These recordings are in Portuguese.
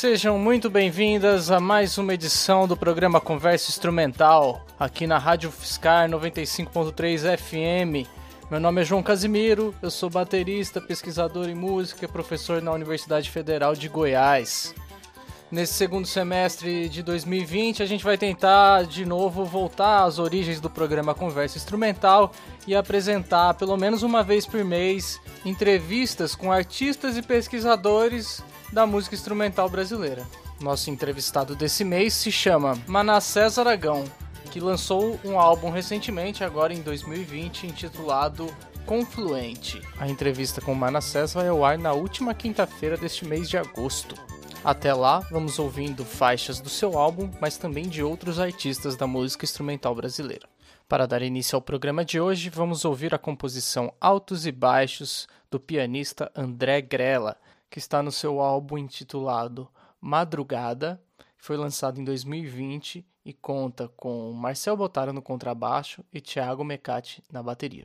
sejam muito bem-vindas a mais uma edição do programa Conversa Instrumental, aqui na Rádio UFSCar 95.3 FM. Meu nome é João Casimiro, eu sou baterista, pesquisador em música e professor na Universidade Federal de Goiás. Nesse segundo semestre de 2020, a gente vai tentar de novo voltar às origens do programa Conversa Instrumental e apresentar, pelo menos uma vez por mês, entrevistas com artistas e pesquisadores da música instrumental brasileira. Nosso entrevistado desse mês se chama Manassés Aragão, que lançou um álbum recentemente, agora em 2020, intitulado Confluente. A entrevista com Manassés vai ao ar na última quinta-feira deste mês de agosto. Até lá, vamos ouvindo faixas do seu álbum, mas também de outros artistas da música instrumental brasileira. Para dar início ao programa de hoje, vamos ouvir a composição Altos e Baixos do pianista André Grella, que está no seu álbum intitulado Madrugada, que foi lançado em 2020 e conta com Marcel Bottaro no contrabaixo e Thiago Mecati na bateria.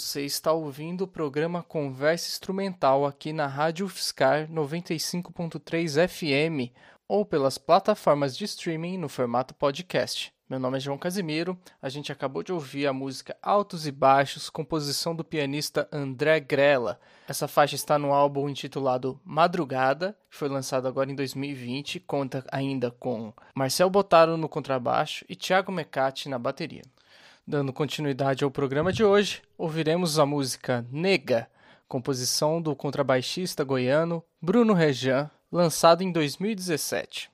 Você está ouvindo o programa Conversa Instrumental aqui na Rádio UFSCar 95.3 FM ou pelas plataformas de streaming no formato podcast. Meu nome é João Casimiro, a gente acabou de ouvir a música Altos e Baixos, composição do pianista André Grella. Essa faixa está no álbum intitulado Madrugada, que foi lançado agora em 2020, conta ainda com Marcel Bottaro no contrabaixo e Thiago Mecati na bateria. Dando continuidade ao programa de hoje, ouviremos a música Nega, composição do contrabaixista goiano Bruno Rejan, lançado em 2017.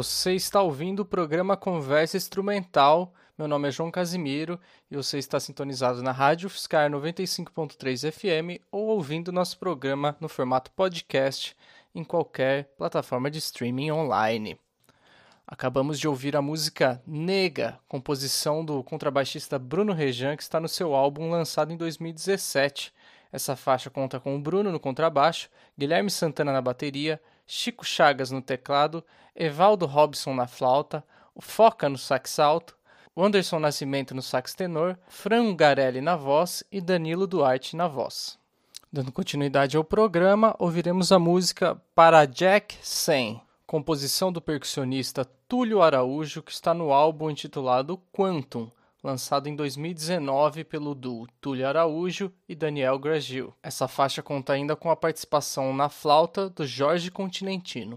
Você está ouvindo o programa Conversa Instrumental. Meu nome é João Casimiro e você está sintonizado na Rádio UFSCar 95.3 FM ou ouvindo nosso programa no formato podcast em qualquer plataforma de streaming online. Acabamos de ouvir a música Nega, composição do contrabaixista Bruno Rejan, que está no seu álbum lançado em 2017. Essa faixa conta com o Bruno no contrabaixo, Guilherme Santana na bateria, Chico Chagas no teclado, Evaldo Robson na flauta, o Foca no sax alto, o Anderson Nascimento no sax tenor, Fran Garelli na voz e Danilo Duarte na voz. Dando continuidade ao programa, ouviremos a música Para Jack 100, composição do percussionista Túlio Araújo, que está no álbum intitulado Quantum, lançado em 2019 pelo duo Túlio Araújo e Daniel Gragil. Essa faixa conta ainda com a participação na flauta do Jorge Continentino.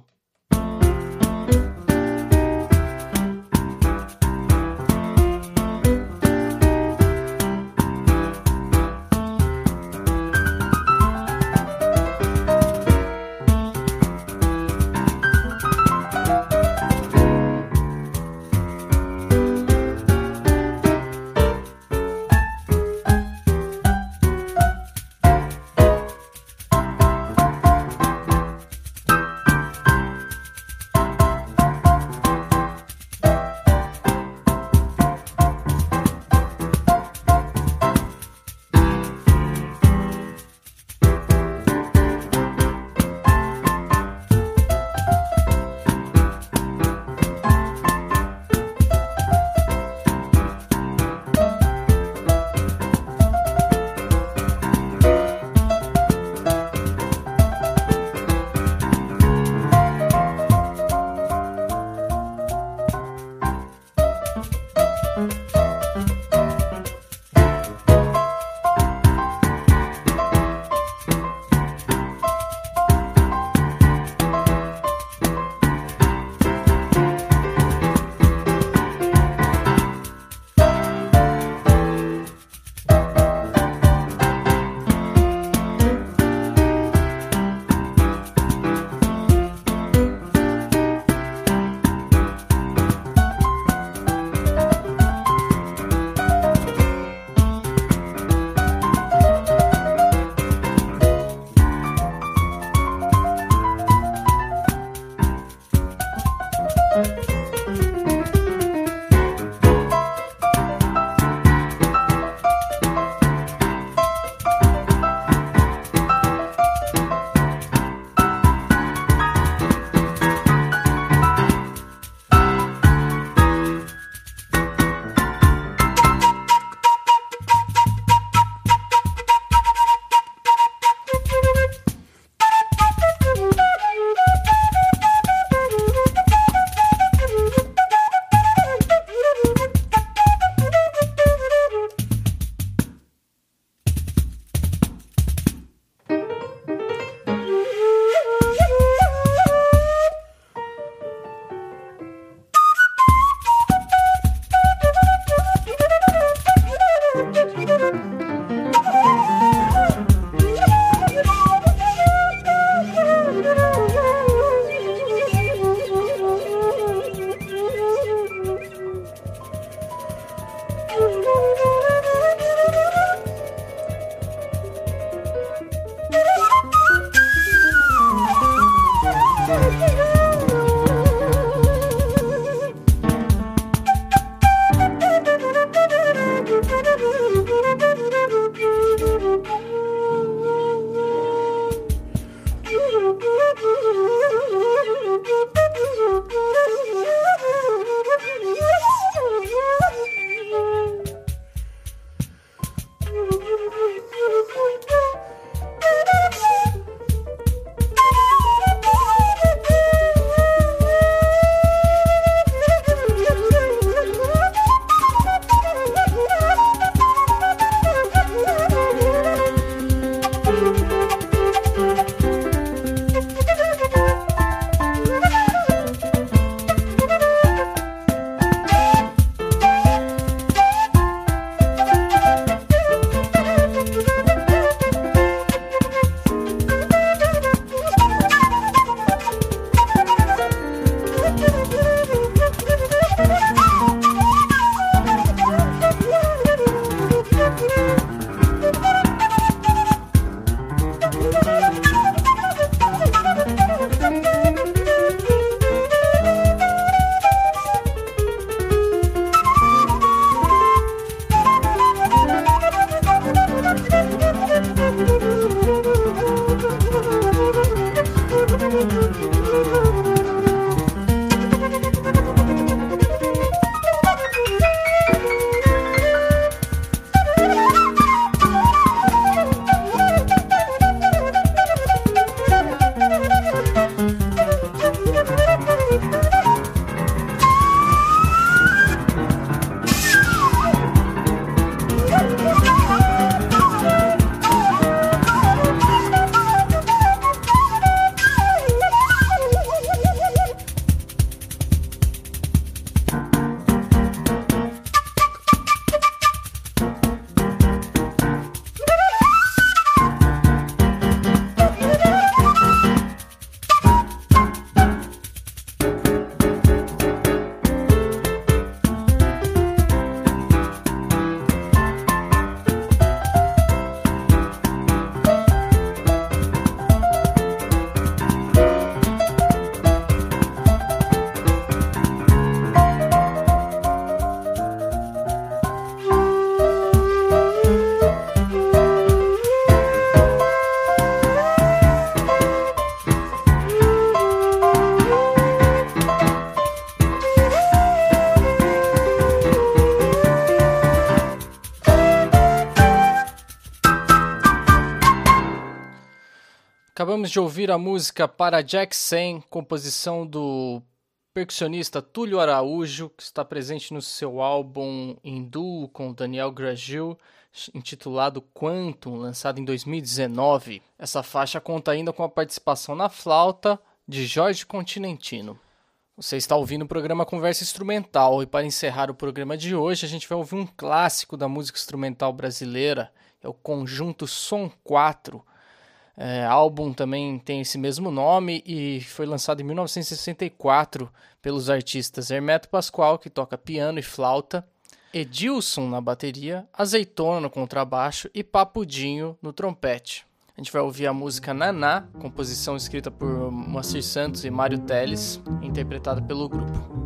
Acabamos de ouvir a música Para Jack Sen, composição do percussionista Túlio Araújo, que está presente no seu álbum em duo com Daniel Gragil, intitulado Quantum, lançado em 2019. Essa faixa conta ainda com a participação na flauta de Jorge Continentino. Você está ouvindo o programa Conversa Instrumental, e para encerrar o programa de hoje a gente vai ouvir um clássico da música instrumental brasileira, é o Conjunto Som 4. Álbum também tem esse mesmo nome e foi lançado em 1964 pelos artistas Hermeto Pascoal, que toca piano e flauta, Edilson na bateria, Azeitona no contrabaixo e Papudinho no trompete. A gente vai ouvir a música Naná, composição escrita por Moacir Santos e Mário Teles, interpretada pelo grupo.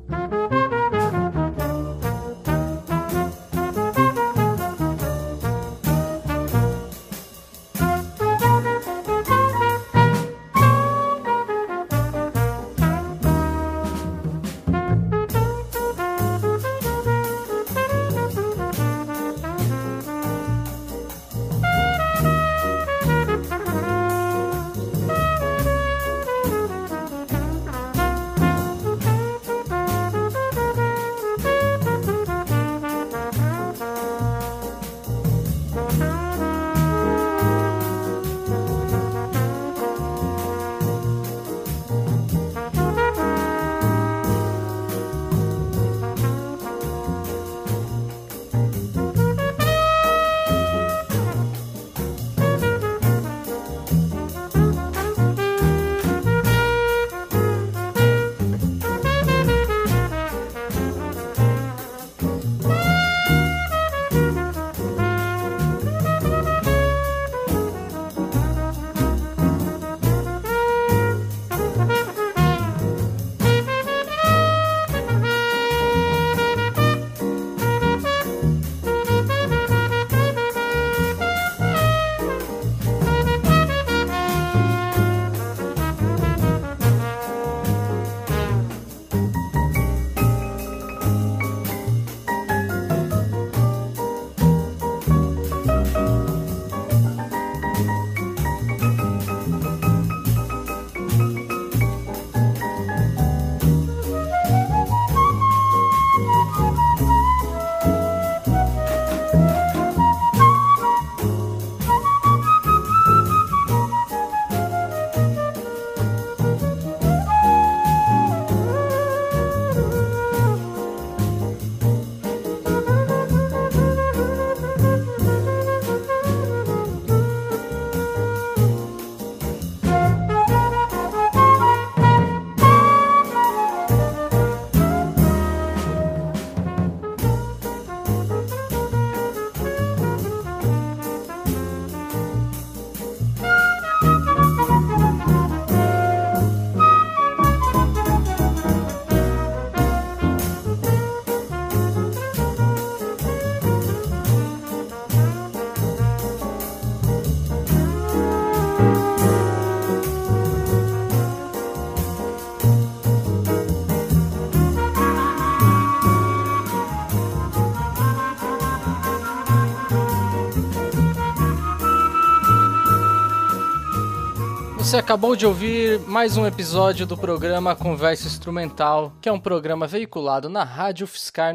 Você acabou de ouvir mais um episódio do programa Conversa Instrumental, que é um programa veiculado na Rádio UFSCar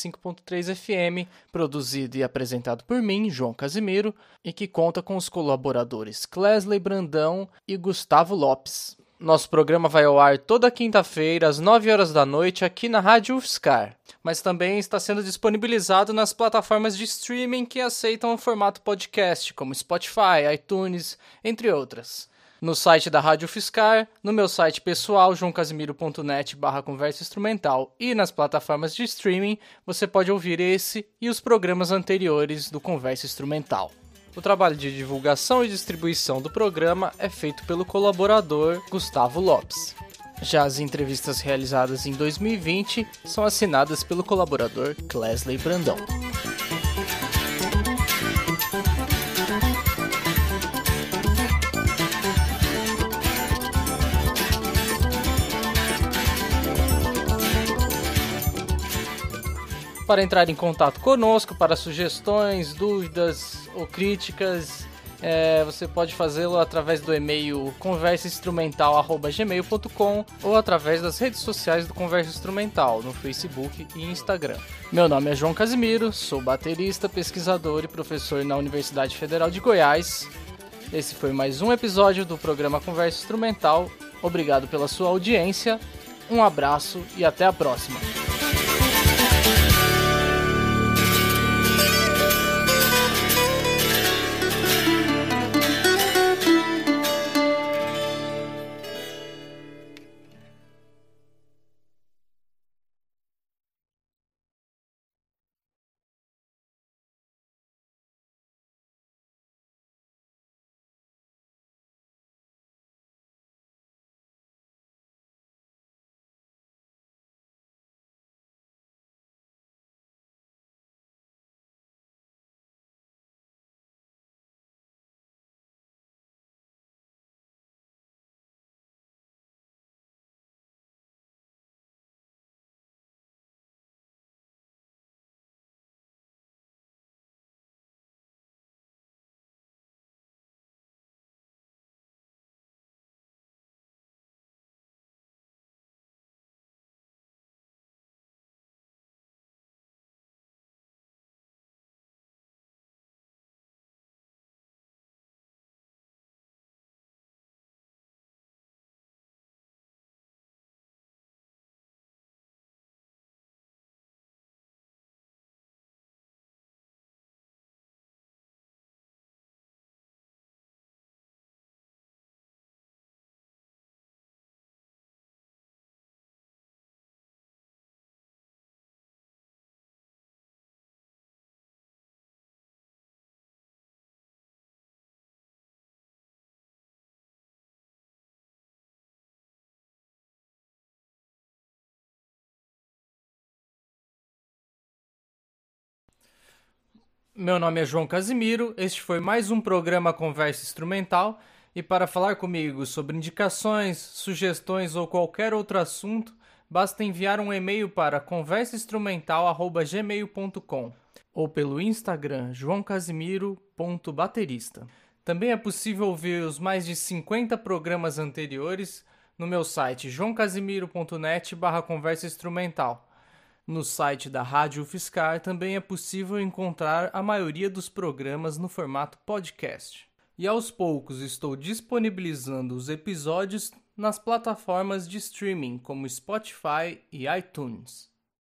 95.3 FM, produzido e apresentado por mim, João Casimiro, e que conta com os colaboradores Clesley Brandão e Gustavo Lopes. Nosso programa vai ao ar toda quinta-feira, às 9 horas da noite, aqui na Rádio UFSCar, mas também está sendo disponibilizado nas plataformas de streaming que aceitam o formato podcast, como Spotify, iTunes, entre outras. No site da Rádio UFSCar, no meu site pessoal, joaocasimiro.net/conversa instrumental, e nas plataformas de streaming, você pode ouvir esse e os programas anteriores do Conversa Instrumental. O trabalho de divulgação e distribuição do programa é feito pelo colaborador Gustavo Lopes. Já as entrevistas realizadas em 2020 são assinadas pelo colaborador Clesley Brandão. Para entrar em contato conosco, para sugestões, dúvidas ou críticas, Você pode fazê-lo através do e-mail conversainstrumental@gmail.com ou através das redes sociais do Conversa Instrumental, no Facebook e Instagram. Meu nome é João Casimiro, sou baterista, pesquisador e professor na Universidade Federal de Goiás. Esse foi mais um episódio do programa Conversa Instrumental. Obrigado pela sua audiência, um abraço e até a próxima. Meu nome é João Casimiro, este foi mais um programa Conversa Instrumental e para falar comigo sobre indicações, sugestões ou qualquer outro assunto, basta enviar um e-mail para conversainstrumental@gmail.com ou pelo Instagram joaocasimiro.baterista. Também é possível ouvir os mais de 50 programas anteriores no meu site joaocasimiro.net/conversa instrumental. No site da Rádio UFSCar também é possível encontrar a maioria dos programas no formato podcast. E aos poucos estou disponibilizando os episódios nas plataformas de streaming como Spotify e iTunes.